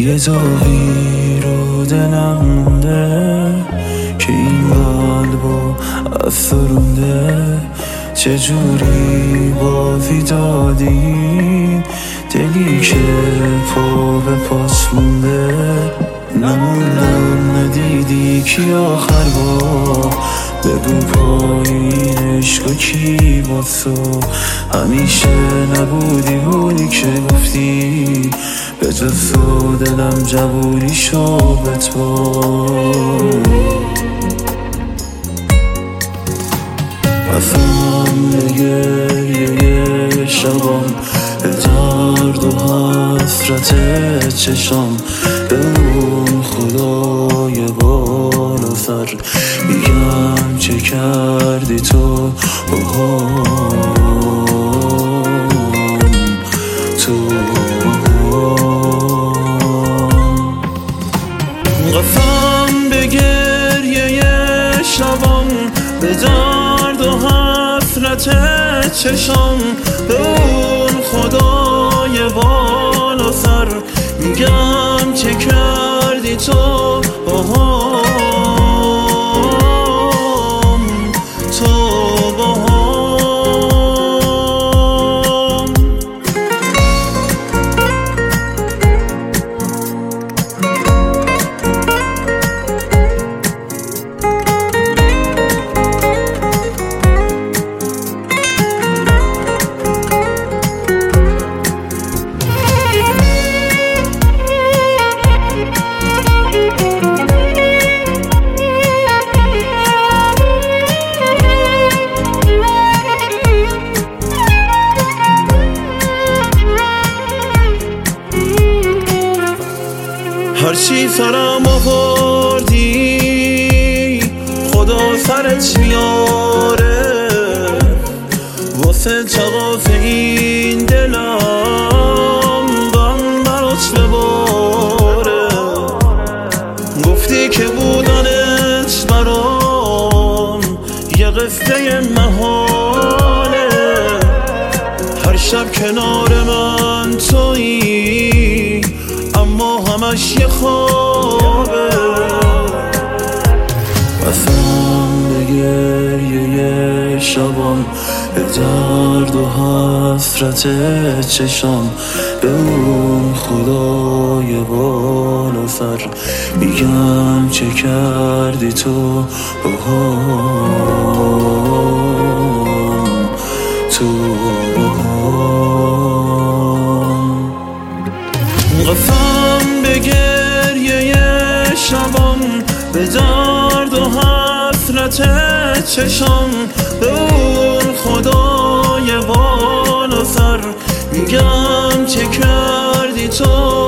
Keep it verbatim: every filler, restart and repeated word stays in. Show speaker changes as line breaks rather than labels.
یه داغی رو دلم مونده که این قلبو افسرونده. چجوری بازی دادین دلی که پا به پاس مونده. نموندم ندیدی کی آخر با بگو پایین عشق و کی با تو. همیشه نبودی بودی که گفتی به جز تو دلم جووری شو به تو. رفتم گریه شبام به درد و حسرت چشام. به اون خدای بالا سر میگم چه کردی تو باهام تو باهام. قسم به گریه شبام به درد و حسرت چشام. به اون خدای بالا سر میگم چه کردی تو باهام تو باهام. هرچی سرم آوردی خدا سرت میاره. واسه تقاف این دلم غم برات بباره. گفتی که بودنت برام یه قصه محاله. هر شب کنار من تویی اما همش یه خوابه. قسم به گریه شبام به درد و حسرت چشام. به اون خدای بالا سر میگم چه کردی تو باهام تو باهام. قسم به گریه شبام به درد و حسرت چشام. به اون خدای بالا سر میگم چه کردی تو